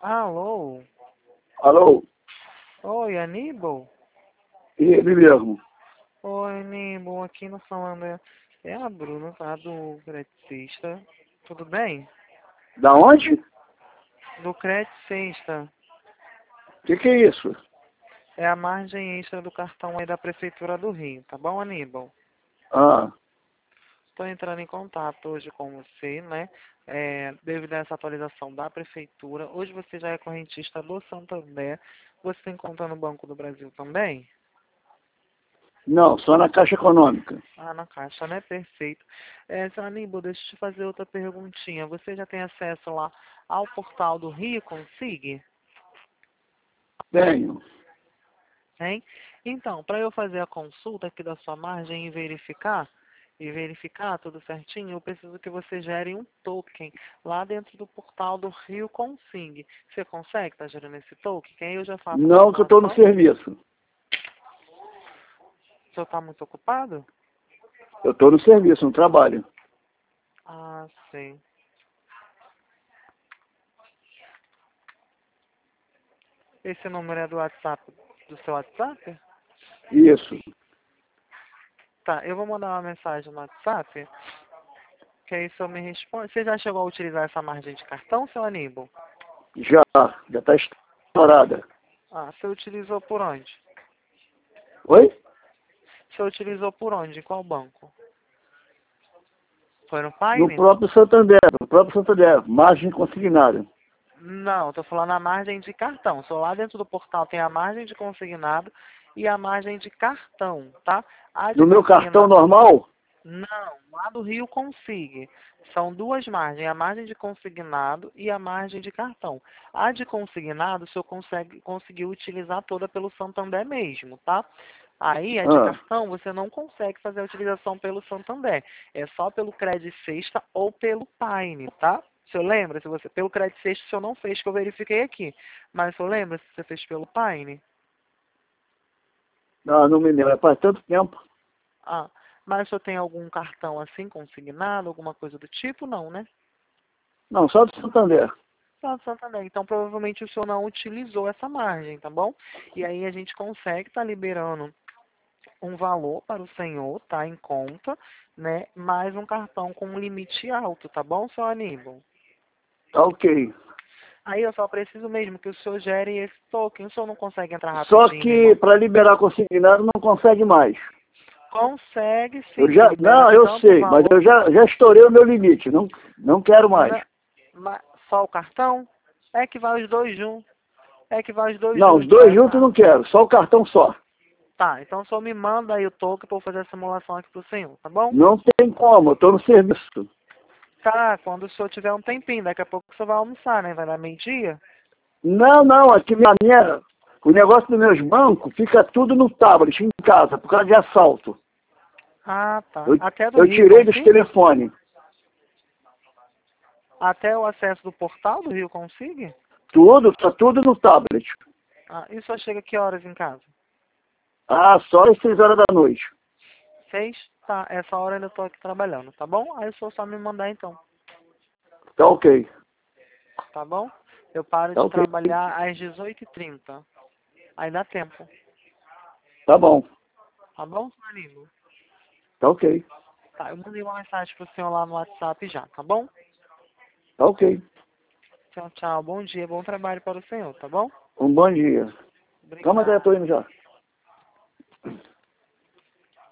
Alô? Alô? Oi, Aníbal? E ele mesmo? Oi, Aníbal, aqui no falando é a Bruna, tá? Do Creticista. Tudo bem? Da onde? Do Creticista. Que é isso? É a margem extra do cartão aí da Prefeitura do Rio, tá bom, Aníbal? Ah, Estou entrando em contato hoje com você, né? Devido a essa atualização da Prefeitura. Hoje você já é correntista do Santander. Você tem conta no Banco do Brasil também? não, só na Caixa Econômica. Ah, na caixa, né? Perfeito. Seu Aníbal, deixa eu te fazer outra perguntinha. Você já tem acesso lá ao portal do Rio Consig? Tenho. Hein? Então, para eu fazer a consulta aqui da sua margem e verificar tudo certinho, eu preciso que você gere um token lá dentro do portal do Rio Consig. Você consegue estar gerando esse token? Que aí eu já faço a Não que eu estou no simulação. serviço. O senhor está muito ocupado? Eu estou no serviço, no trabalho. Ah, sim. Esse número é do WhatsApp, do seu WhatsApp? Isso. Tá, eu vou mandar uma mensagem no WhatsApp, que aí o senhor me responde. Você já chegou a utilizar essa margem de cartão, seu Aníbal? Já está estourada. Ah, você utilizou por onde? Oi? Você utilizou por onde? Em qual banco? Foi no No Paine? próprio Santander, margem consignada. Não, tô falando a margem de cartão. Só lá dentro do portal tem a margem de consignado e a margem de cartão, tá? A de No meu cartão consignado. normal? Não, lá do Rio Consig. São duas margens, a margem de consignado e a margem de cartão. A de consignado, o senhor conseguiu utilizar toda pelo Santander mesmo, tá? Aí, a de Ah, cartão, você não consegue fazer a utilização pelo Santander. É só pelo Credit Sexta ou pelo Paine, tá? O senhor lembra? Se você, pelo Credit Sexta, o senhor não fez, que eu verifiquei aqui. Mas o senhor lembra se você fez pelo Paine? não me lembro. Faz tanto tempo. Ah, mas o senhor tem algum cartão assim, consignado, alguma coisa do tipo? Não, né? Não, só do Santander. Só do Santander. Então, provavelmente o senhor não utilizou essa margem, tá bom? E aí a gente consegue estar liberando um valor para o senhor, tá, em conta, né, mais um cartão com um limite alto, tá bom, seu Aníbal? Tá ok. Aí eu só preciso mesmo que o senhor gere esse token. O senhor não consegue entrar Só rapidinho, que irmão? para liberar consignado não consegue mais. Consegue sim, libera Não, eu tanto o sei, mas valor. eu já estourei o meu limite. Não quero mais. Só o cartão? É que vai os dois juntos. É que vai os dois Não, os juntos. dois juntos eu não quero, só o cartão só. Tá, então só me manda aí o token para eu fazer a simulação aqui pro senhor, tá bom? Não tem como, eu estou no serviço. Tá, quando o senhor tiver um tempinho, daqui a pouco o senhor vai almoçar, né? Vai dar meio-dia? Não, aqui o negócio dos meus bancos fica tudo no tablet, em casa, por causa de assalto. Ah, tá. Eu, Até do eu Rio tirei dos Consig? telefones. Até o acesso do portal do Rio Consig? Tá tudo no tablet. Ah, e o senhor chega que horas em casa? Ah, só às 6 horas da noite. 6? Tá, essa hora eu tô aqui trabalhando, tá bom? Aí o senhor só me mandar então, Tá ok. tá bom? Eu paro Tá de ok. trabalhar às 18h30. Aí dá tempo, Tá bom. tá bom, seu amigo? Tá ok. Tá, eu mandei uma mensagem pro senhor lá no WhatsApp já, tá bom? Tá ok. Tchau, tchau. Bom dia, bom trabalho para o senhor, tá bom? Um bom dia. Calma aí, eu Obrigado. tô indo já.